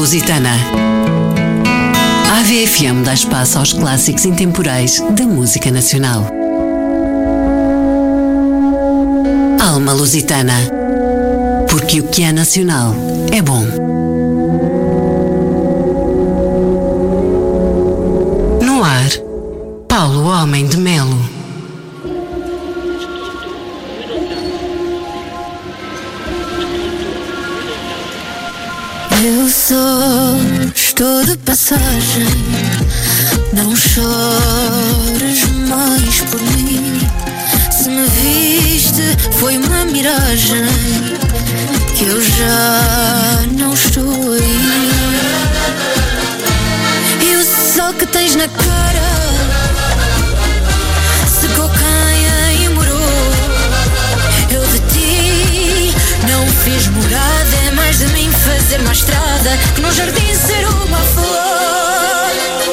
Lusitana. A AVFM dá espaço aos clássicos intemporais da música nacional. Alma Lusitana. Porque o que é nacional é bom. No ar, Paulo Homem de Melo. Eu só estou de passagem, não chores mais por mim. Se me viste foi uma miragem, que eu já não estou aí. E o sol que tens na cara secou quem a morou. Eu de ti não fiz morada, é mais de mim fazer uma estrada que no jardim ser uma flor.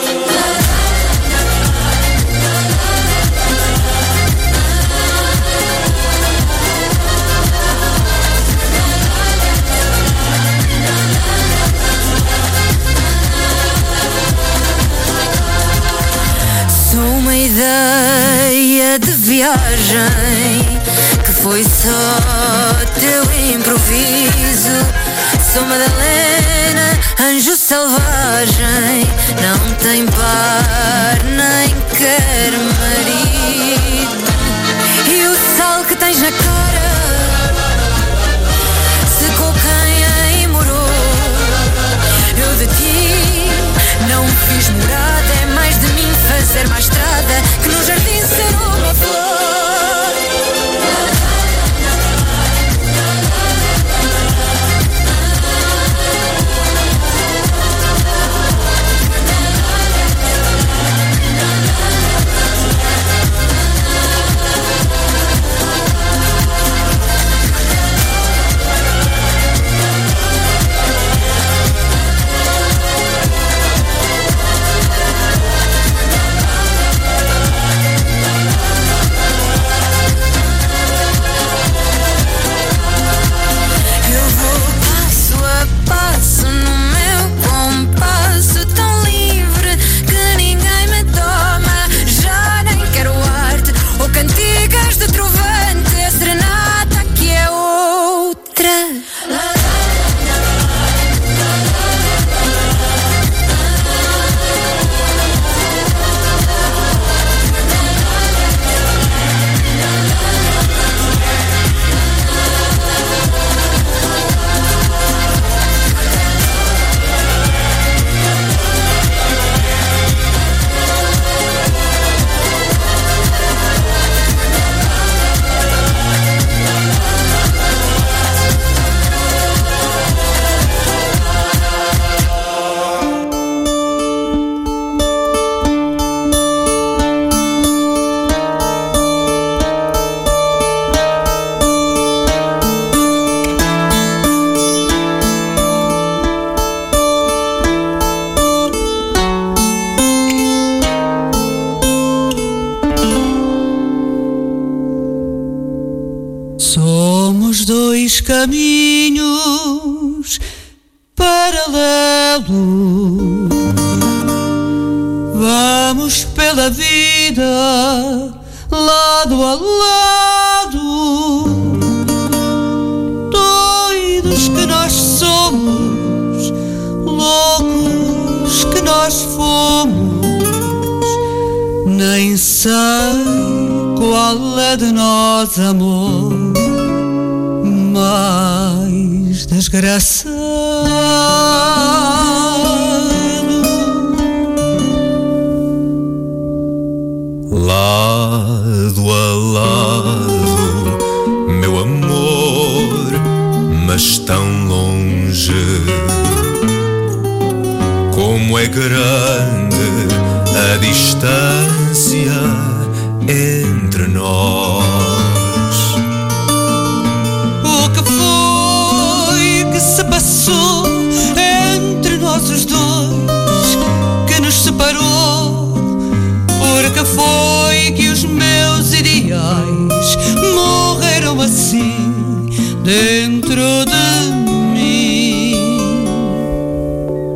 Sou uma ideia de viagem que foi só teu improviso. Sou Madalena, anjo selvagem, não tem par nem quer marido. E o sol que tens na cara secou quem a morou. Eu de ti não fiz morada, é mais de mim fazer uma estrada que no jardim ser uma flor. Caminhos paralelos, vamos pela vida lado a lado, doidos que nós somos, loucos que nós fomos, nem sei qual é de nós amor mais desgraçado. Lado a lado, meu amor, mas tão longe. Como é grande a distância entre nós. Se passou entre nós os dois, que nos separou, porque foi que os meus ideais morreram assim dentro de mim.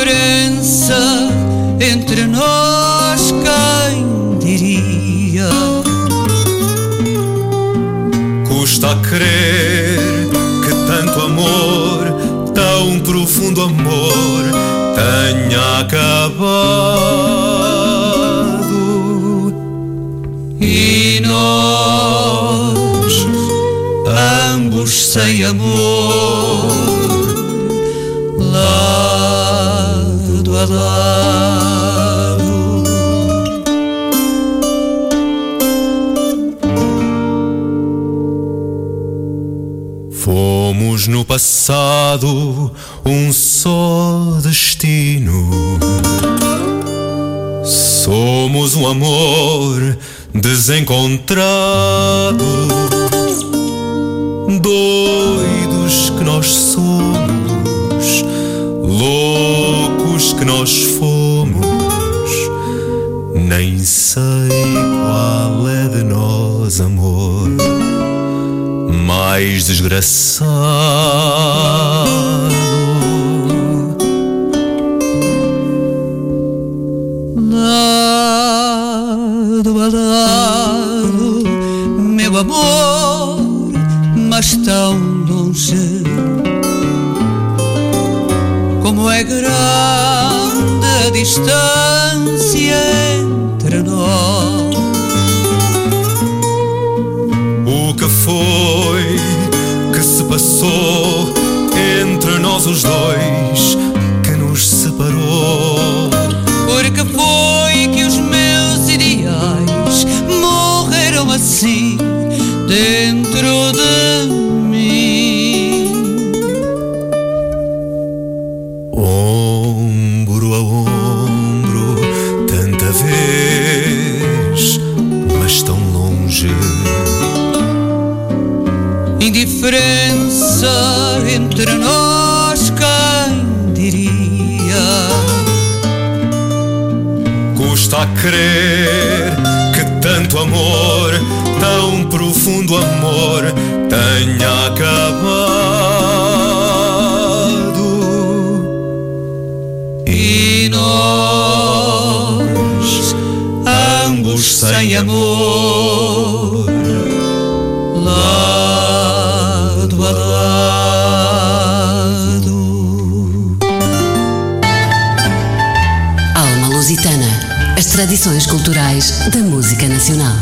indiferença entre nós, quem diria? Custa a crer que tanto amor, tão profundo amor, tenha acabado. E nós, ambos sem amor, lado a lado. Fomos no passado um só destino. Somos um amor desencontrado. Doidos que nós somos, loucos que nós fomos, nem sei qual é de nós, amor, mais desgraçado. Lado a lado, meu amor, mas tão longe. Como é grande a distância entre nós. O que foi que se passou entre nós os dois, que nos separou? Porque foi que os meus ideais morreram assim dentro de mim. Ombro a ombro, tanta vez, mas tão longe. Indiferença entre nós, quem diria? Custa a crer que tanto amor, tão profundo amor, tenha acabado. E nós, ambos sem amor, lado a lado. Alma Lusitana, as tradições culturais da música nacional.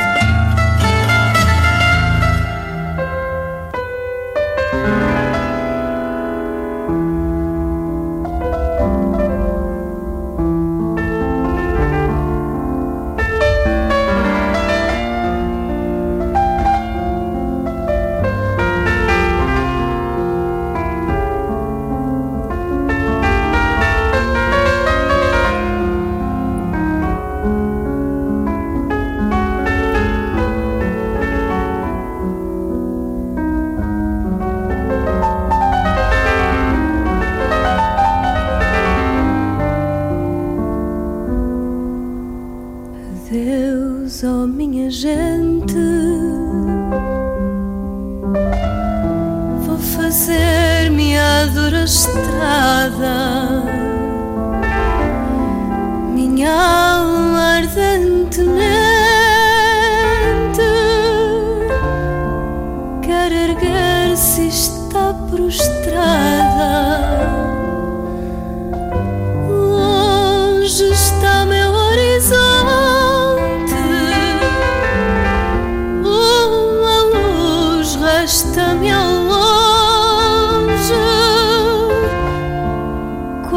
Adeus, oh minha gente, vou fazer-me a dura estrada. Minha alma ardentemente quer erguer-se e está prostrada. Longe está meu horizonte, resta-me ao longe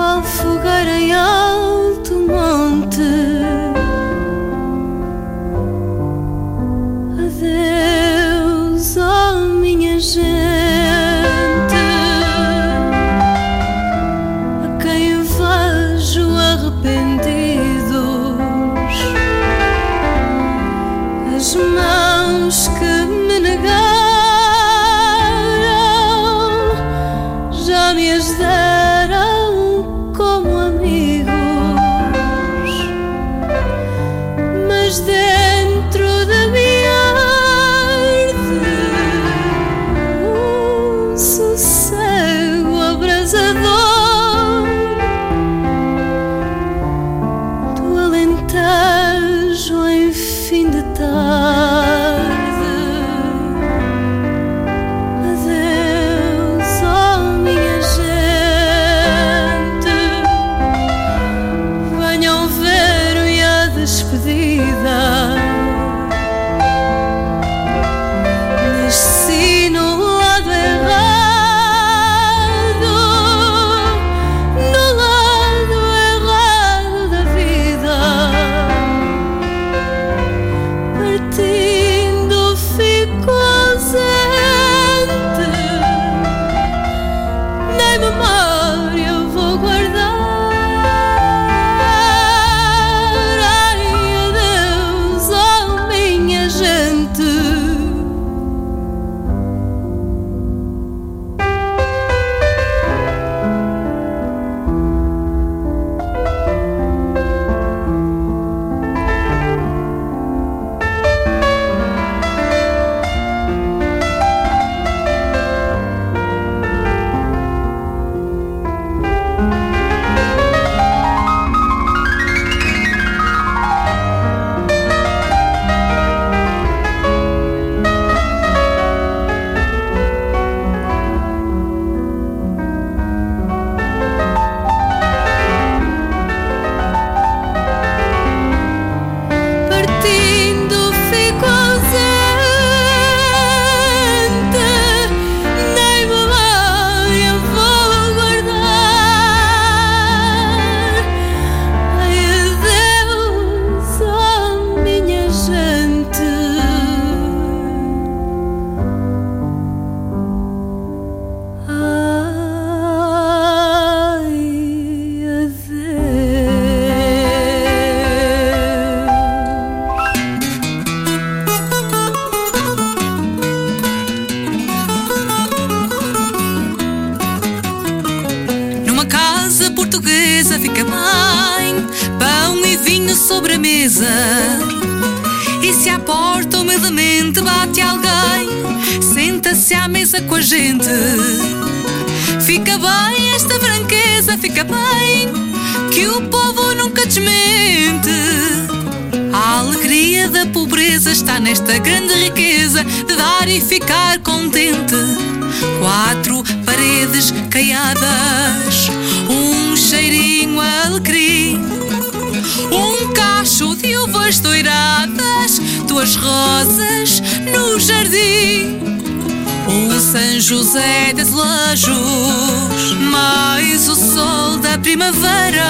vinho sobre a mesa. E se à porta humildemente bate alguém, senta-se à mesa com a gente. Fica bem esta franqueza, fica bem, que o povo nunca desmente. A alegria da pobreza está nesta grande riqueza de dar e ficar contente. 4 paredes caiadas, um cheirinho a alecrim, um cacho de uvas doiradas, 2 rosas no jardim, um São José de azulejos, mais o sol da primavera.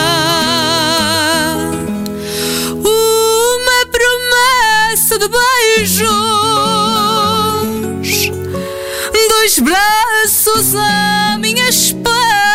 Uma promessa de beijos, 2 braços à minha espera.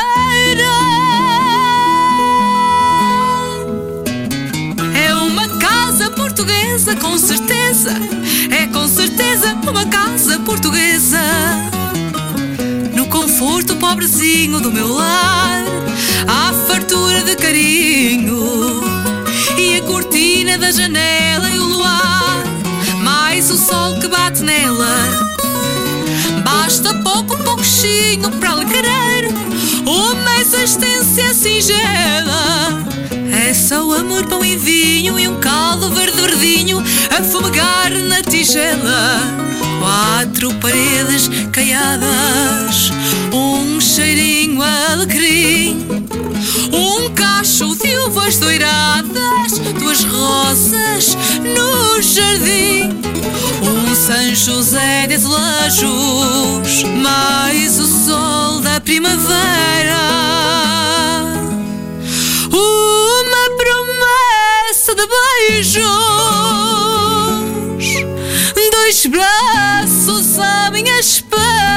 É uma casa portuguesa, com certeza. É com certeza uma casa portuguesa. No conforto pobrezinho do meu lar, há fartura de carinho, e a cortina da janela e o luar, mais o sol que bate nela. Basta pouquinho para lhe querer uma existência singela. É só amor, pão e vinho e um caldo verde verdinho a fumegar na tigela. 4 paredes caiadas, um cheirinho a alecrim, um cacho de uvas doiradas, 2 rosas no jardim, um São José de azulejos, mais o sol da primavera. Uma promessa de beijos, 2 braços à minha espera.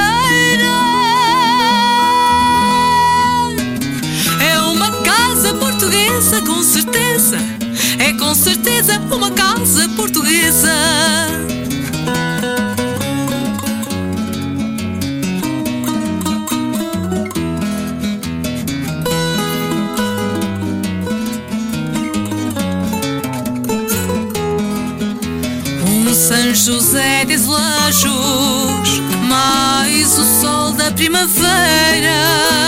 É uma casa portuguesa, com certeza. É com certeza uma casa portuguesa. São José de azulejos, mais o sol da primavera.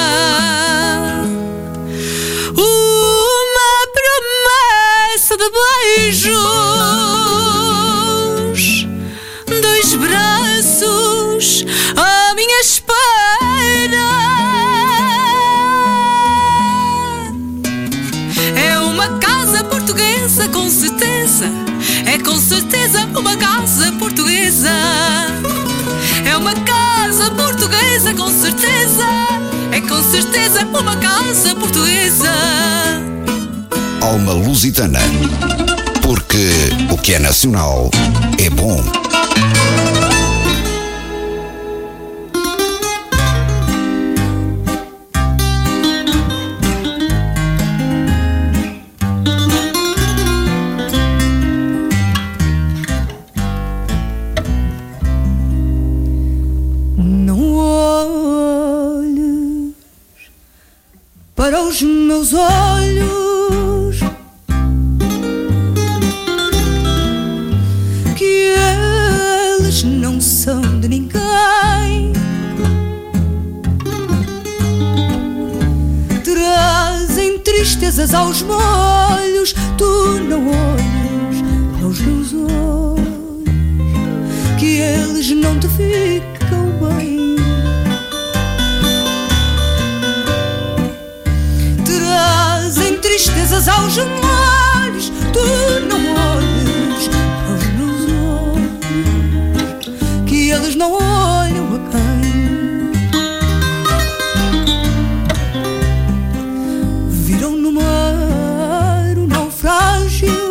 Uma promessa de beijos, 2 braços à minha espera. É uma casa portuguesa, com certeza. É com certeza uma casa portuguesa. É uma casa portuguesa, com certeza. É com certeza uma casa portuguesa. Alma lusitana, porque o que é nacional é bom. Para os meus olhos, que eles não são de ninguém, trazem tristezas aos molhos. Tu não olhas para os meus olhos, que eles não te ficam bem. Tristezas aos molhos, tu não olhas para os meus olhos, que eles não olham a quem. Viram no mar um naufrágio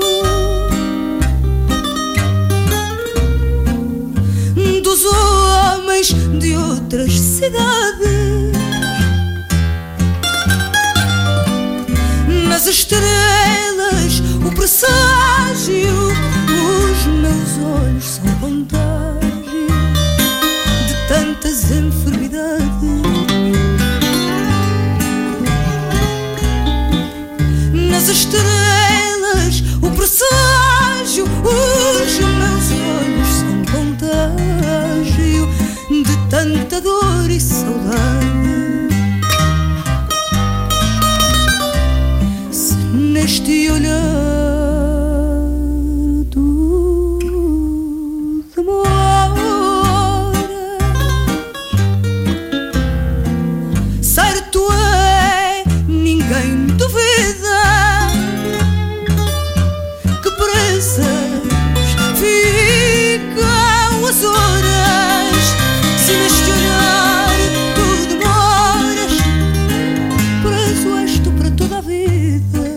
dos homens de outras cidades. Nas estrelas, o presságio, os meus olhos são contágio de tantas enfermidades. Nas estrelas, o presságio, os meus olhos são contágio de tanta dor e saudade. Se neste olhar tu demoras, certo é, ninguém duvida que presas ficam as horas. Se neste olhar tu demoras, preso és tu para toda a vida.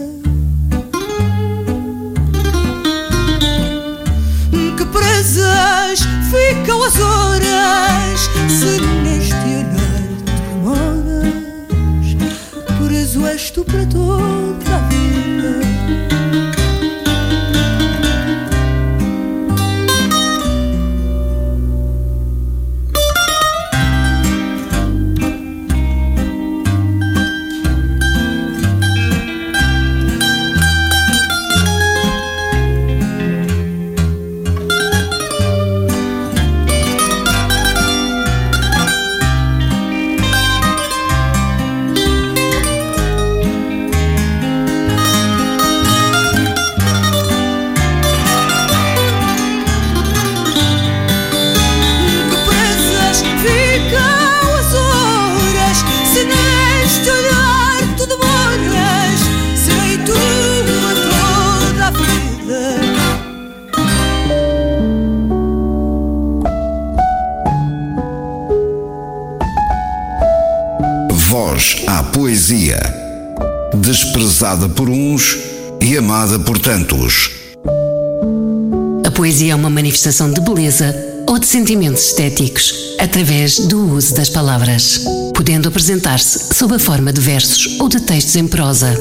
Que presas ficam as horas. Se neste olhar tu demoras, preso és tu para toda a vida. Voz à poesia, desprezada por uns e amada por tantos. A poesia é uma manifestação de beleza ou de sentimentos estéticos através do uso das palavras, podendo apresentar-se sob a forma de versos ou de textos em prosa.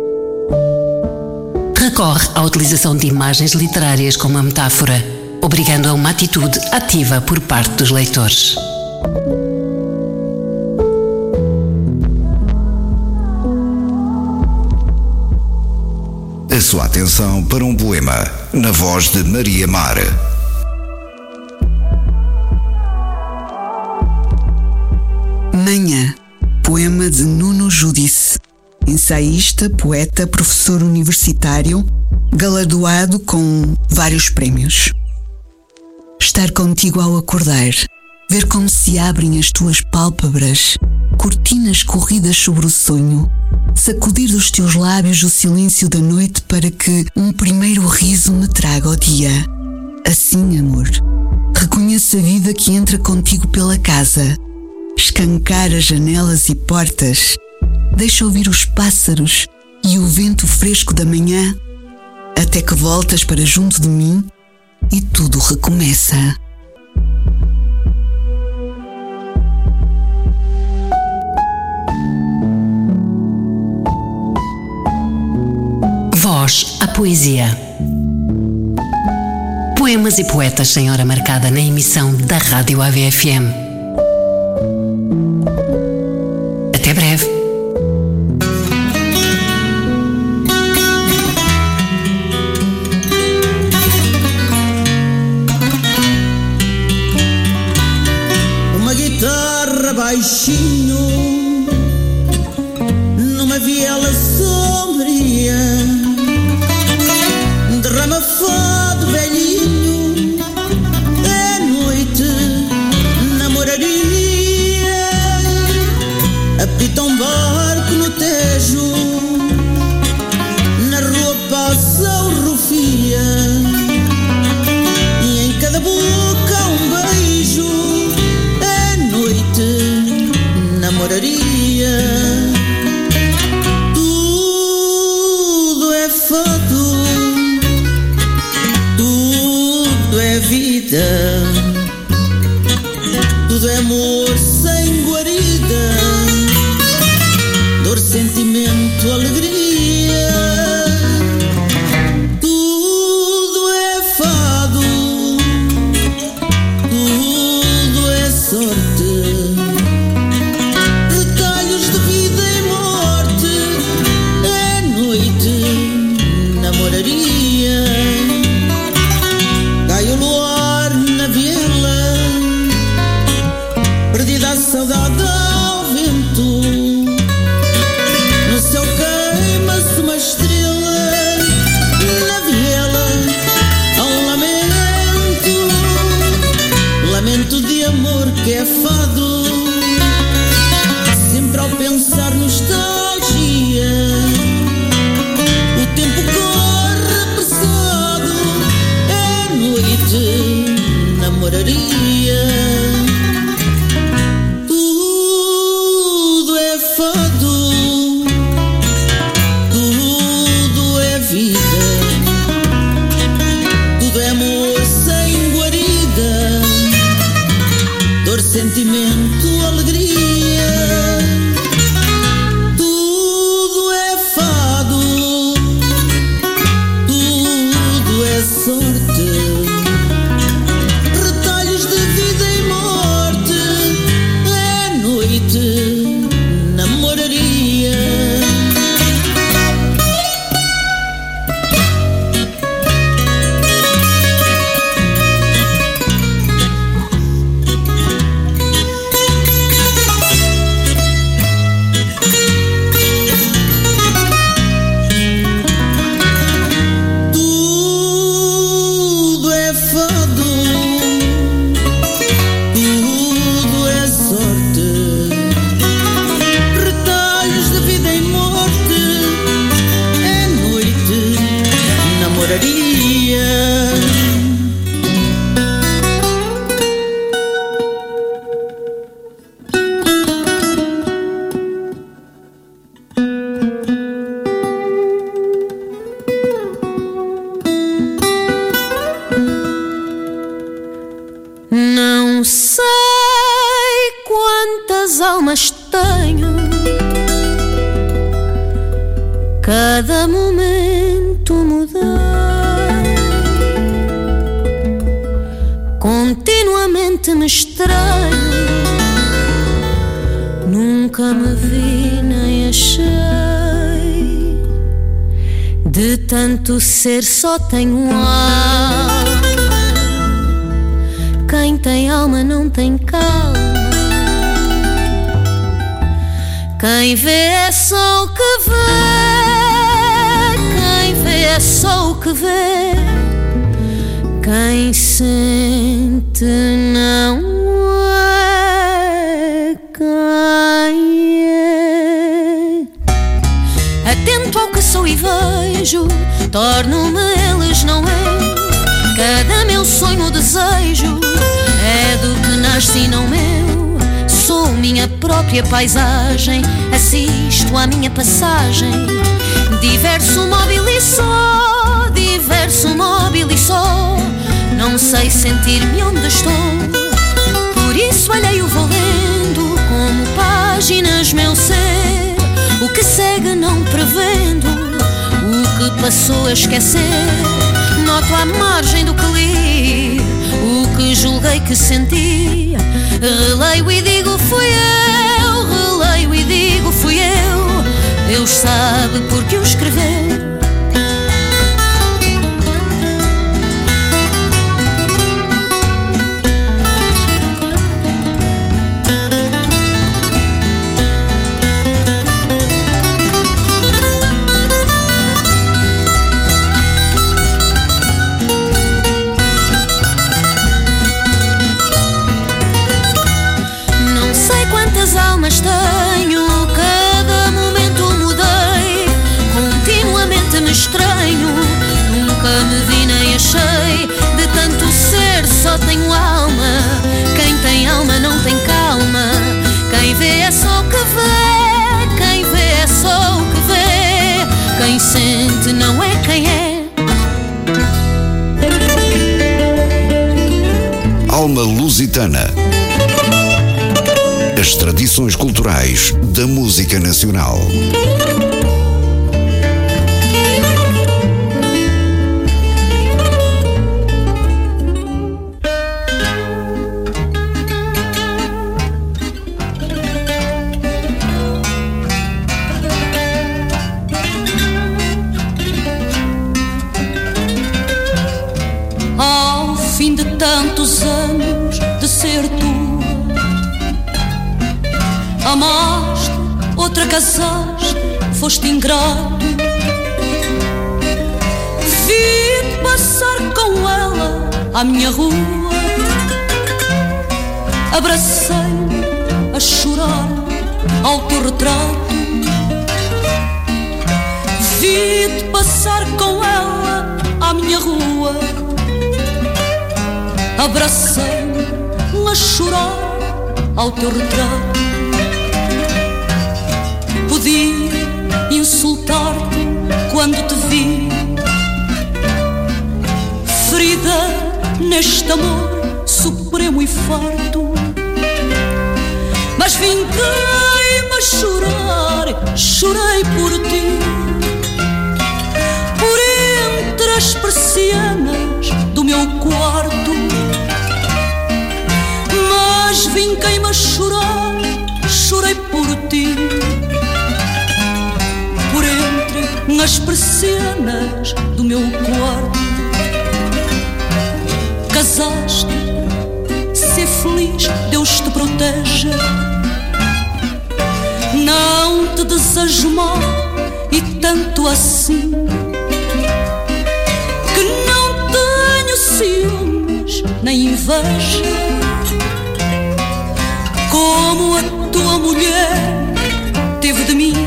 Recorre à utilização de imagens literárias como a metáfora, obrigando a uma atitude ativa por parte dos leitores. A sua atenção para um poema na voz de Maria Mar. Manhã, poema de Nuno Judice, ensaísta, poeta, professor universitário, galardoado com vários prémios. Estar contigo ao acordar, ver como se abrem as tuas pálpebras, cortinas corridas sobre o sonho, sacudir dos teus lábios o silêncio da noite para que um primeiro riso me traga ao dia. Assim, amor, reconheço a vida que entra contigo pela casa, escancar as janelas e portas, deixa ouvir os pássaros e o vento fresco da manhã, até que voltas para junto de mim e tudo recomeça. Voz à poesia. Poemas e poetas sem hora marcada na emissão da Rádio AVFM. Até breve. Uma guitarra baixinho numa viela sombria, derrama fado velhinho, é noite, namoraria. Apita um barco no Tejo, na rua passa o Rufia, e em cada boca um beijo, é noite, namoraria. Tudo é fado, tudo é vida, tudo é amor sem guarida, dor, sentimento, alegria. Tudo é fado, tudo é sorte, retalhos de vida e morte, é noite, namoraria. momento mudei. Continuamente me estranho, nunca me vi nem achei. De tanto ser só tenho alma. Quem tem alma não tem calma. Quem vê é só o que vê. Quem vê é só o que vê. Quem sente não é quem é. Atento ao que sou e vejo, torno-me eles, não é? Cada meu sonho, desejo, é do que nasci, não meu. Sou minha própria paisagem, assisto à minha passagem. Diverso, móvel e só, diverso, móvel e só. Não sei sentir-me onde estou, por isso alheio vou lendo como páginas meu ser. O que segue não prevendo, o que passou a esquecer. Noto à margem do que li, o que julguei que senti. Releio e digo fui eu, releio e digo fui eu. Deus sabe porque o escreveu. Almas tenho, cada momento mudei. Continuamente me estranho, nunca me vi nem achei. De tanto ser só tenho alma. Quem tem alma não tem calma. Quem vê é só o que vê. Quem vê é só o que vê. Quem sente não é quem é. Alma Lusitana. As tradições culturais da música nacional. Ao fim de tantos anos de ser tu, amaste, outra casaste, foste ingrato. Vi-te passar com ela à minha rua, abracei-me a chorar ao teu retrato. Vi-te passar com ela à minha rua, abracei-me a chorar ao teu retrato. Podia insultar-te quando te vi, ferida neste amor supremo e farto. Mas vinguei-me a chorar, chorei por ti, por entre as persianas do meu quarto. Mas vinguei-me a chorar, chorei por ti, por entre as persianas do meu quarto. Casaste, ser feliz, Deus te proteja. Não te desejo mal e tanto assim, que não tenho ciúmes nem inveja, como a tua mulher teve de mim.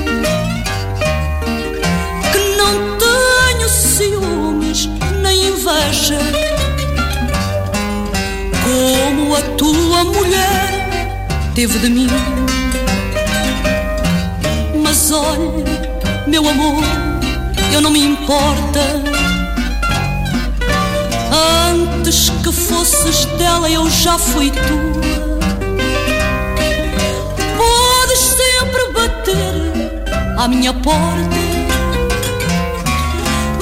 Que não tenho ciúmes nem inveja, como a tua mulher teve de mim. Mas olha, meu amor, eu não me importa. Antes que fosses dela eu já fui tua. Podes sempre bater à minha porta,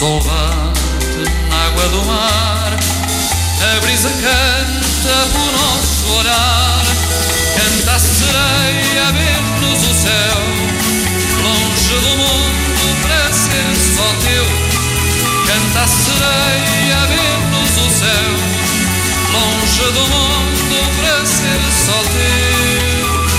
sol bate na água do mar, a brisa canta o nosso olhar, canta a sereia a ver-nos o céu, longe do mundo para ser só teu. Canta a sereia a ver-nos o céu, longe do mundo para ser só teu.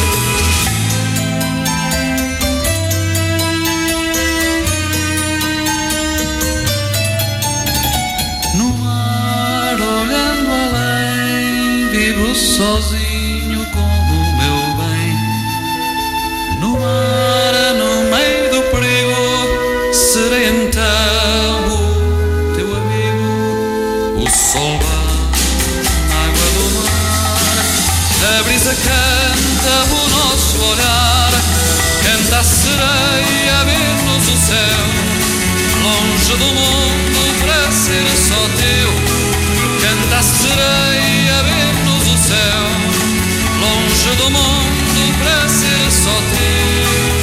Sozinho com o meu bem, no mar, no meio do perigo, serei então o teu amigo. O sol bate na água do mar, a brisa canta o nosso olhar, canta a sereia a ver-nos o céu, longe do mundo para ser só teu. Canta a sereia a ver-nos o céu, longe do mundo para ser só teu.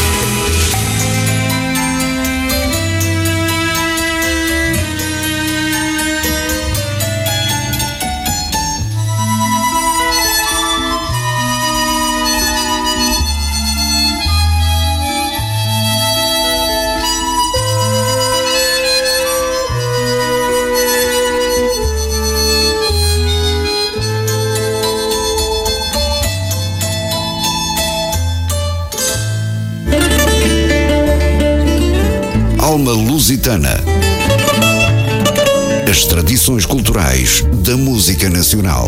Alma Lusitana. As tradições culturais da música nacional.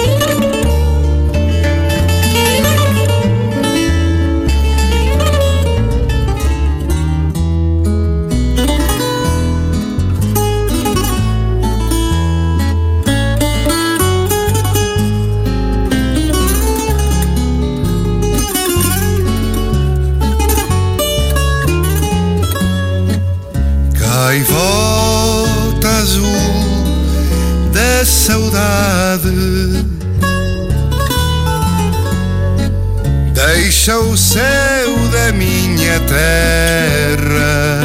Gaivota azul da saudade, deixa o céu da minha terra,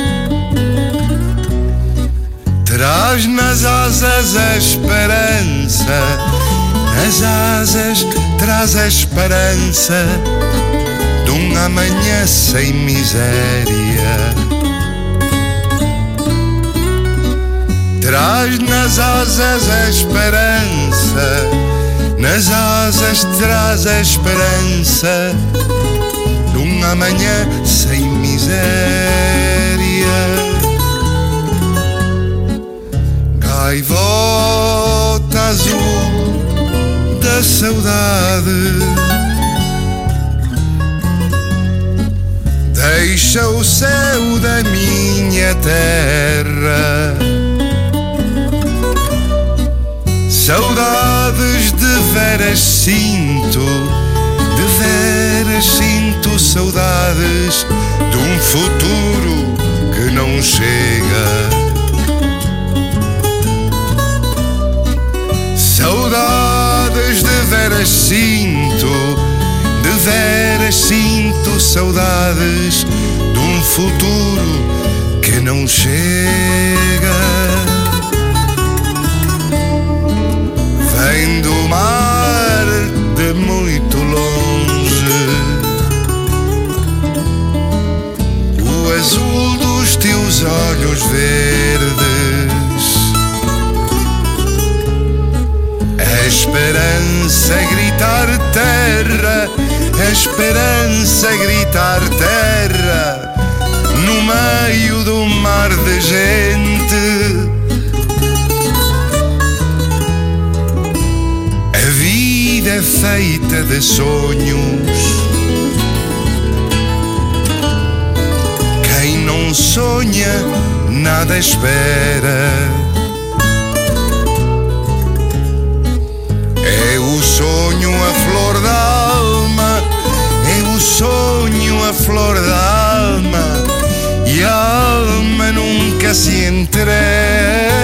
traz nas asas a esperança, nas asas traz a esperança de um amanhã sem miséria. Traz nas asas a esperança, nas asas traz a esperança de um amanhã sem miséria. Gaivota azul da saudade, deixa o céu da minha terra, saudades de veras sinto, saudades de um futuro que não chega. Saudades de veras sinto, saudades de um futuro que não chega. Vem do mar de muito longe, o azul dos teus olhos verdes, a esperança a gritar terra, a esperança a gritar terra, no meio do mar de gente. A vida é feita de sonhos, quem não sonha nada espera. É o sonho a flor da alma, é o sonho a flor da alma, e a alma nunca se entrega.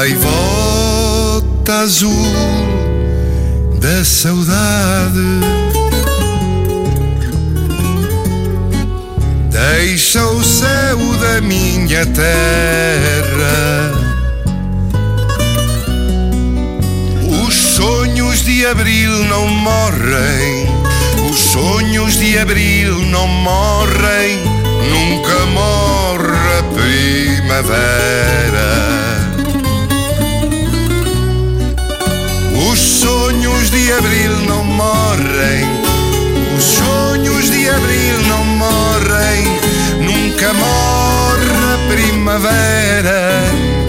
gaivota azul da saudade deixa o céu da minha terra. Os sonhos de abril não morrem, os sonhos de abril não morrem, nunca morre a primavera. Os sonhos de abril não morrem, os sonhos de abril não morrem, nunca morre a primavera.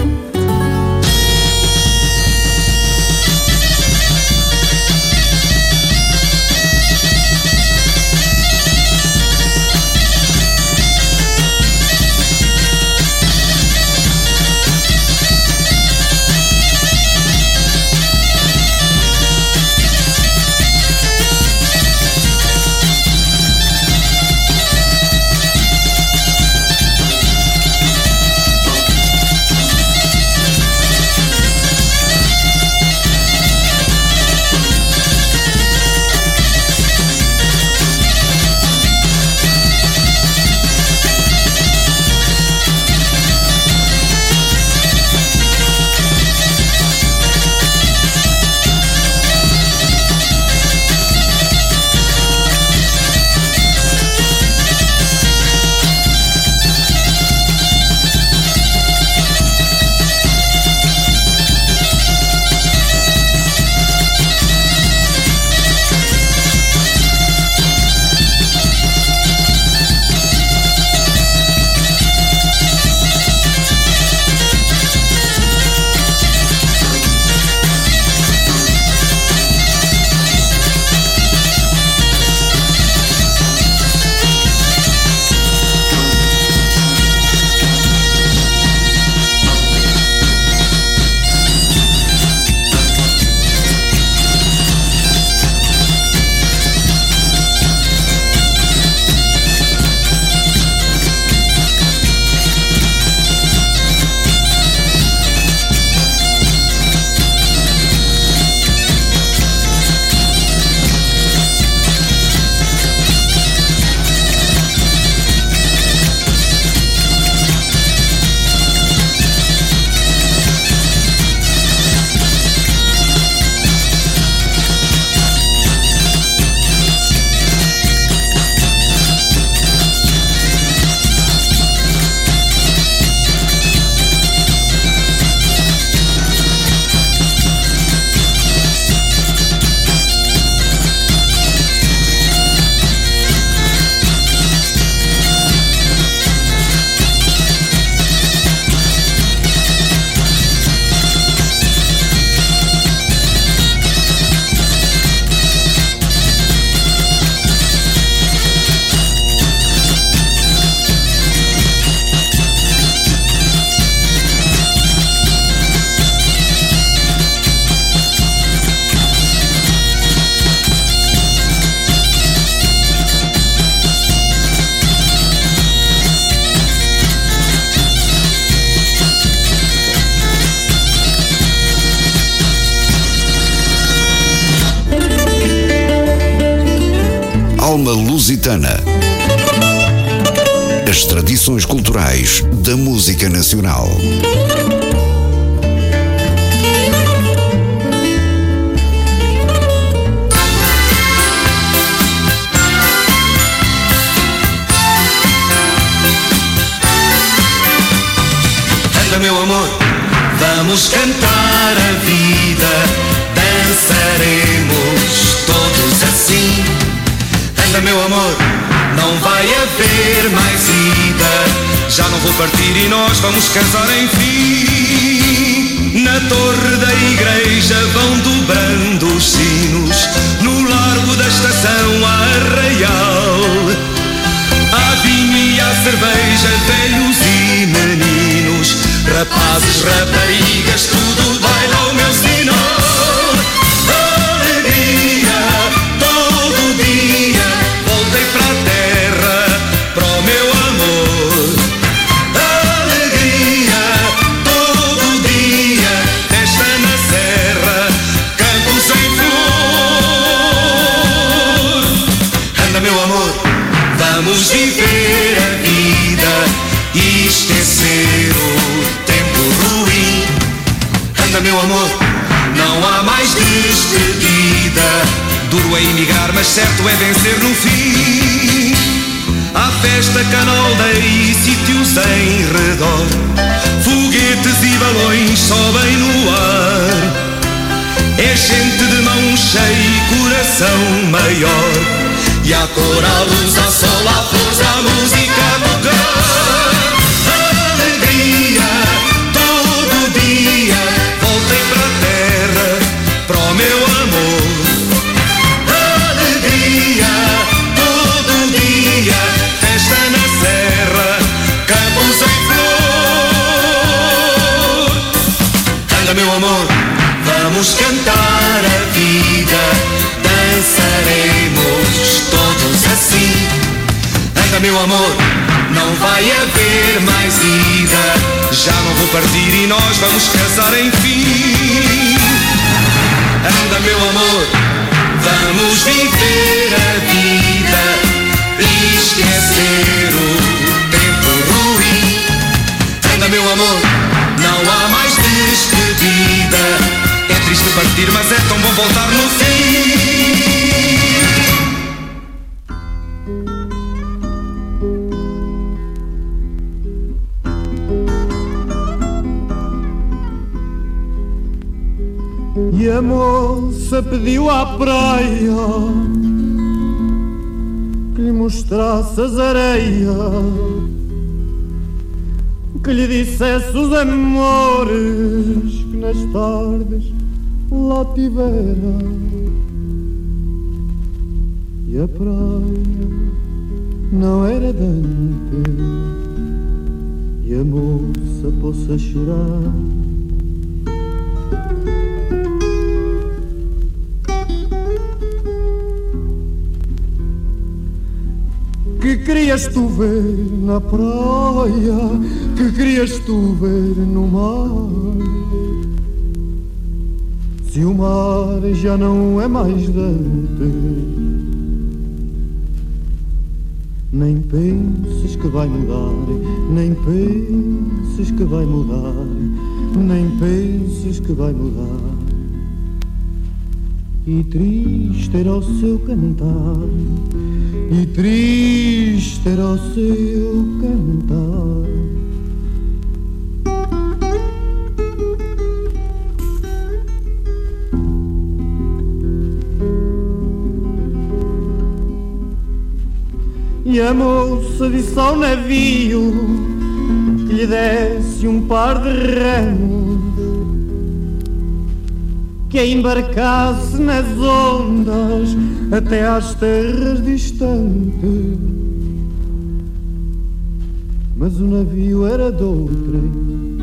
Alma Lusitana. As tradições culturais da música nacional. Anda, meu amor, vamos cantar a vida, dançaremos todos assim. Anda, meu amor, não vai haver mais ida, já não vou partir e nós vamos casar enfim. Na torre da igreja vão dobrando os sinos, no largo da estação a Arraial. Há vinho e há cerveja, velhos e meninos, rapazes, raparigas, tudo baila ao meu sinal. Alegria, todo dia, voltei para a terra, para o meu amor. Alegria, todo dia, esquecer o tempo ruim. Anda, meu amor, não há mais despedida. Duro é emigrar, mas certo é vencer no fim. Há festa, canolda e sítios em redor. Foguetes e balões sobem no ar. É gente de mão cheia e coração maior. E há cor, há luz, há sol, há flores, há música a tocar. Alegria, todo dia. Voltem para a terra, para o meu amor. Alegria, todo dia. Festa na serra, campos em flor. Anda, meu amor, vamos cantar a vida. Dançaremos todos assim. Anda, meu amor, não vai haver mais ida. Já não vou partir e nós vamos casar enfim. Anda, meu amor, vamos viver a vida e esquecer o tempo ruim. Anda, meu amor, não há mais despedida. É triste partir, mas é tão bom voltar no fim. E a moça pediu à praia que lhe mostrasse as areias, que lhe dissesse os amores que nas tardes lá tivera. E a praia não era dante, e a moça pôs-se a chorar. Que querias tu ver na praia, que querias tu ver no mar? Se o mar já não é mais dante, nem penses que vai mudar, nem penses que vai mudar, nem penses que vai mudar. E triste era o seu cantar, e triste era o seu cantar. E a moça disse ao navio que lhe desse um par de remos, que a embarcasse nas ondas até às terras distantes. Mas o navio era de outrem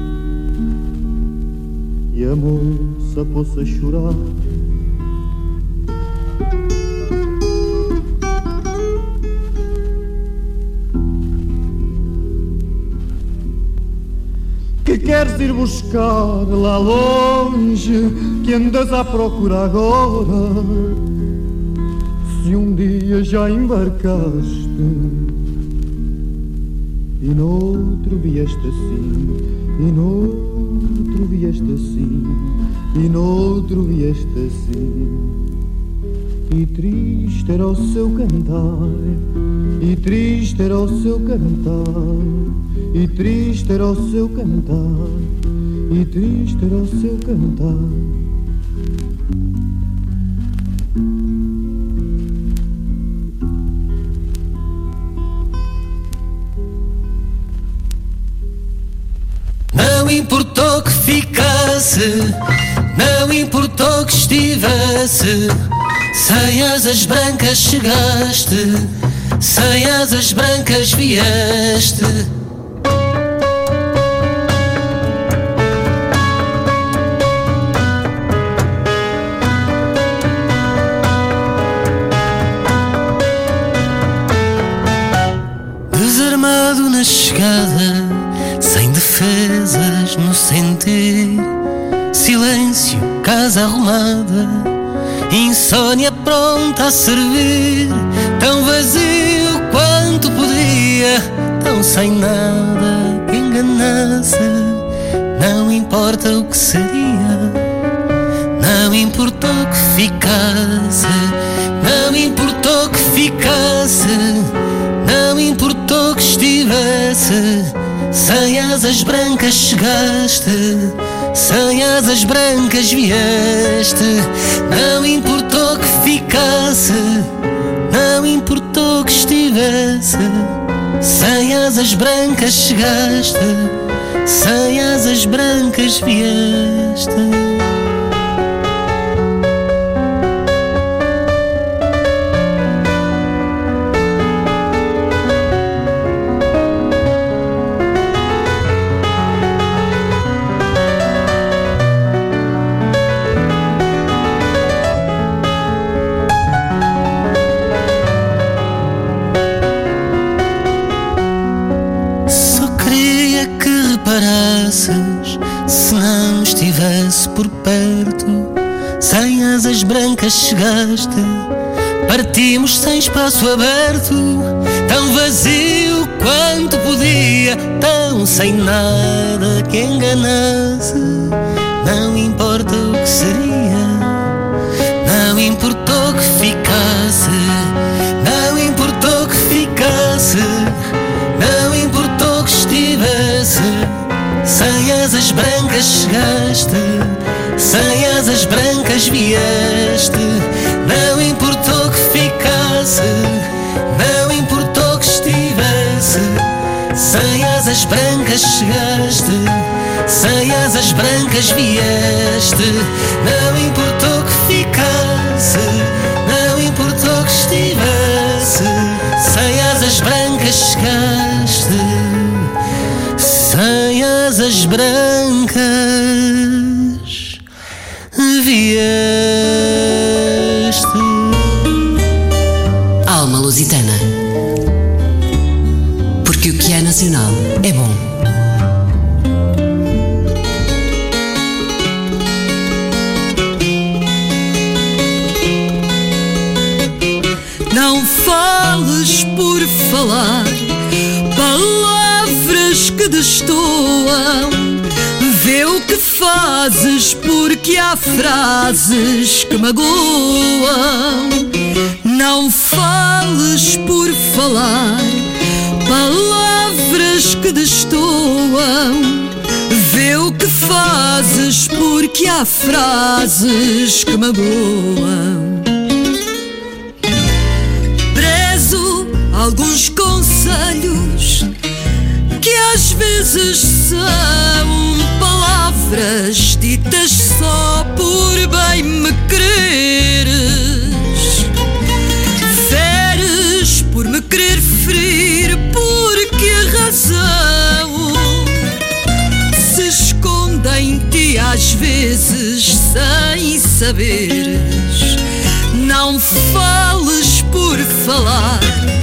e a moça pôs-se a chorar. Que queres ir buscar lá longe, que andas à procura agora? Se um dia já embarcaste e noutro vieste assim, e noutro vieste assim, e noutro vieste assim. E triste era o seu cantar, e triste era o seu cantar, e triste era o seu cantar, e triste era o seu cantar. Não importou que ficasse, não importou que estivesse, sem asas brancas chegaste, sem asas brancas vieste. Desarmado na chegada, sem defesas no sentir, silêncio, casa arrumada, insônia pronta a servir, tão vazio quanto podia, tão sem nada que enganar. importa o que seria, não importou que ficasse, não importou que ficasse, não importou que estivesse. Sem asas brancas chegaste, sem asas brancas vieste. Não importou que ficasse, não importou que estivesse. Sem asas brancas chegaste, sem asas brancas vieste. Se não estivesse por perto, sem asas brancas chegaste. Partimos sem espaço aberto, tão vazio quanto podia, tão sem nada que enganasse. Não importa o que seria, não importou que ficasse, não importou que ficasse, não importou que estivesse. Sem asas brancas chegaste, sem asas brancas vieste. Não importou que ficasse, não importou que estivesse. Sem asas brancas chegaste, sem asas brancas vieste. Não importou que ficasse, não importou que estivesse. Sem asas brancas chegaste, sem asas brancas vieste. Alma Lusitana, porque o que é nacional é bom. Não fales por falar, palavras que destoam. Vê o que fazes, porque há frases que magoam. Não fales por falar, palavras que destoam. Vê o que fazes, porque há frases que magoam. Prezo alguns conselhos que às vezes são palavras ditas só por bem me quereres. Feres por me querer ferir, porque a razão se esconde em ti às vezes sem saberes. Não fales por falar,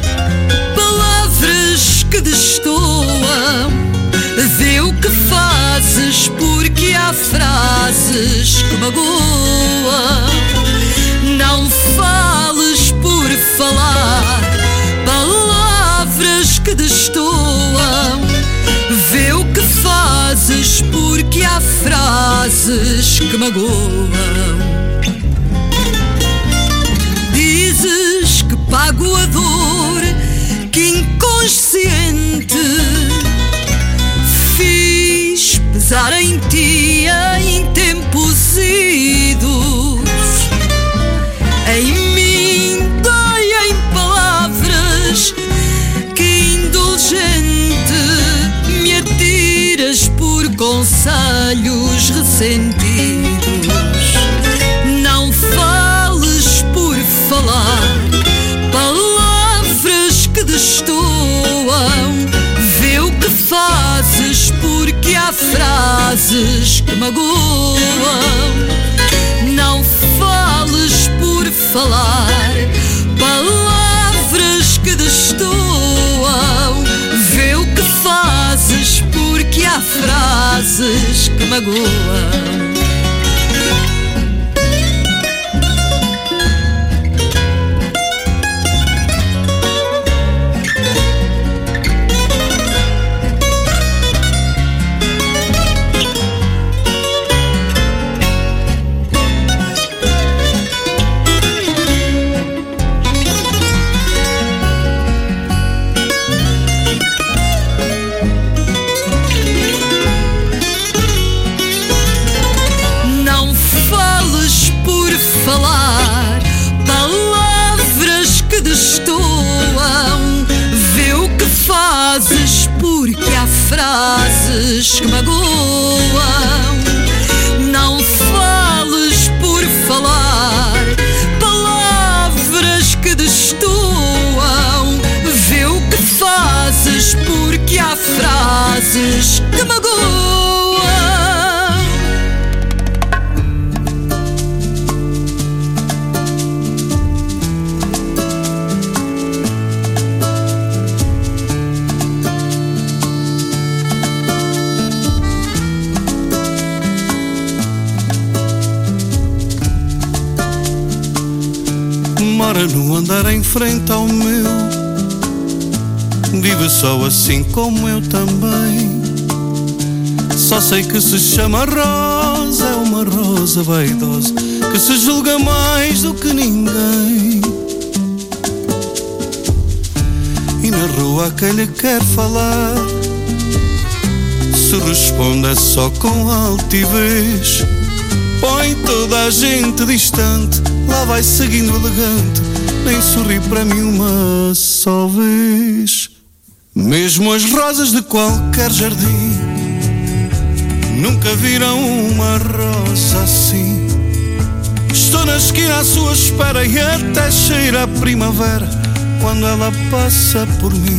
palavras que destoam. Vê o que fazes, porque há frases que magoam. Não fales por falar, palavras que destoam. Vê o que fazes, porque há frases que magoam. Dizes que pago a dor, que inconsciente fiz pesar em ti em tempos idos. Em mim dói em palavras que indulgente me atiras por conselhos ressentidos. Não fales por falar, palavras que destoam. Vê o que fazes, porque há frases que magoam. Não fales por falar, palavras que destoam. Vê o que fazes, porque há frases que magoam. frases que magoam. Não fales por falar, palavras que destoam. Vê o que fazes, porque há frases que magoam. Mora no andar em frente ao meu, vive só assim como eu também. Só sei que se chama Rosa, é uma rosa vaidosa que se julga mais do que ninguém. E na rua quem lhe quer falar, se responde é só com altivez. Põe toda a gente distante, lá vai seguindo elegante, nem sorri para mim uma só vez. Mesmo as rosas de qualquer jardim nunca viram uma rosa assim. Estou na esquina à sua espera e até cheira a primavera quando ela passa por mim.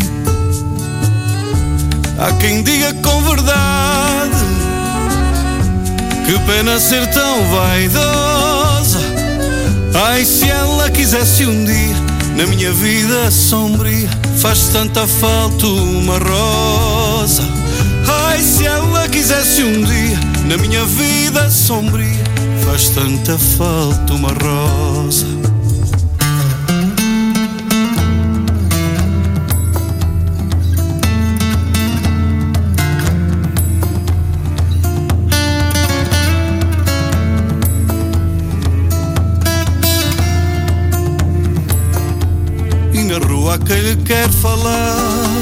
Há quem diga com verdade, que pena ser tão vaidosa. Ai, se ela quisesse um dia na minha vida sombria, faz tanta falta uma rosa. Ai, se ela quisesse um dia na minha vida sombria, faz tanta falta uma rosa. A quem lhe quer falar,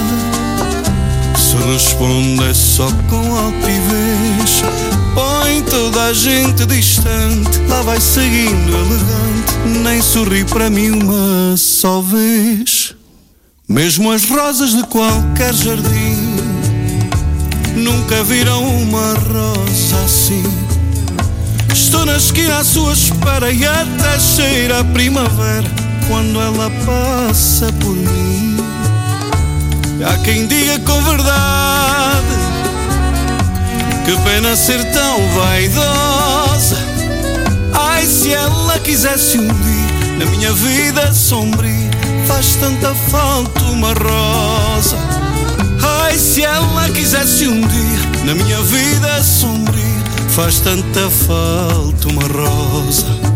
se responde é só com altivez. Põe toda a gente distante, lá vai seguindo elegante, nem sorri para mim uma só vez. Mesmo as rosas de qualquer jardim nunca viram uma rosa assim. Estou na esquina à sua espera e até cheira a primavera quando ela passa por mim. Há quem diga com verdade, que pena ser tão vaidosa. Ai, se ela quisesse um dia na minha vida sombria, faz tanta falta uma rosa. Ai, se ela quisesse um dia na minha vida sombria, faz tanta falta uma rosa.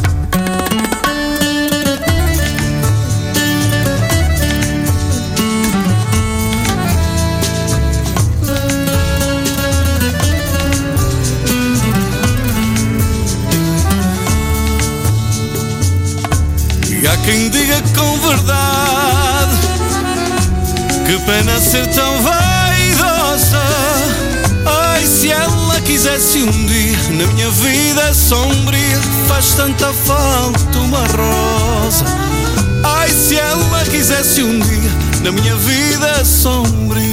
Há quem diga com verdade, que pena ser tão vaidosa. Ai, se ela quisesse um dia na minha vida sombria, faz tanta falta uma rosa. Ai, se ela quisesse um dia na minha vida sombria,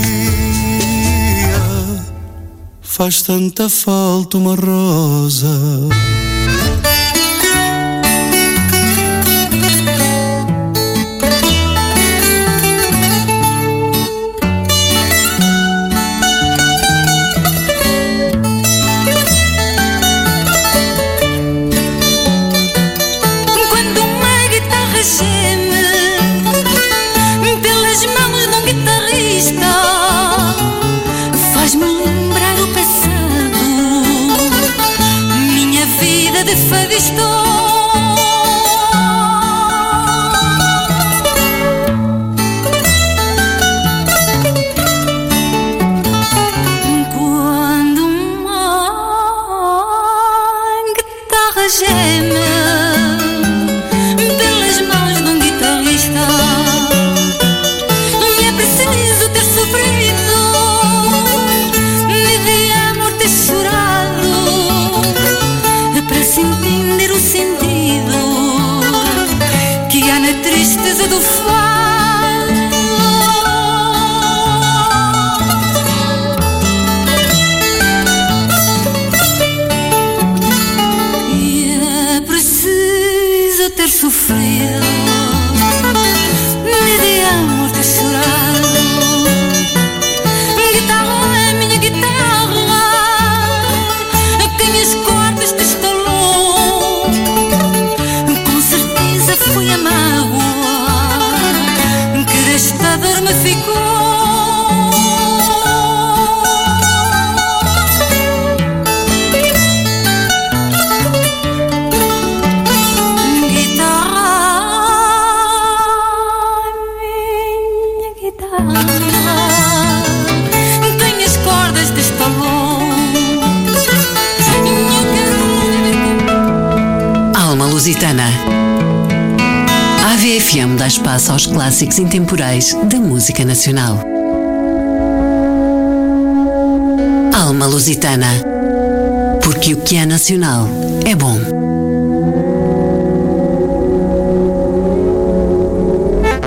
faz tanta falta uma rosa. Para se entender o sentido sofrido, me de amor ter chorado. Guitarra é minha guitarra, quem as cordas destalou. Com certeza foi a mágoa que desta dor me ficou. Tem as cordas deste balão. Alma Lusitana. A AVFM dá espaço aos clássicos intemporais da música nacional. Alma Lusitana. Porque o que é nacional é bom.